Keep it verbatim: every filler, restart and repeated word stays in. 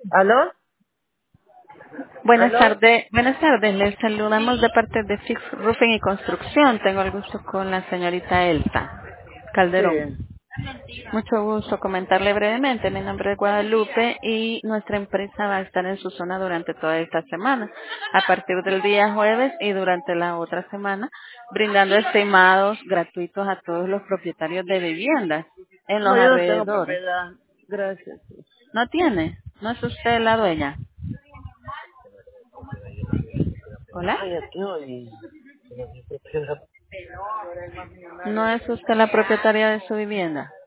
¿Aló? Buenas ¿Aló? tardes, buenas tardes. Les saludamos de parte de Fix Roofing y Construcción. Tengo el gusto con la señorita Elsa Calderón. Sí. Mucho gusto comentarle brevemente. Mi nombre es Guadalupe y nuestra empresa va a estar en su zona durante toda esta semana, a partir del día jueves y durante la otra semana, brindando estimados gratuitos a todos los propietarios de viviendas en los No, yo no tengo alrededores. propiedad. Gracias. ¿No tiene? ¿No es usted la dueña? ¿Hola? Ay, aquí hoy. ¿No es usted la propietaria de su vivienda?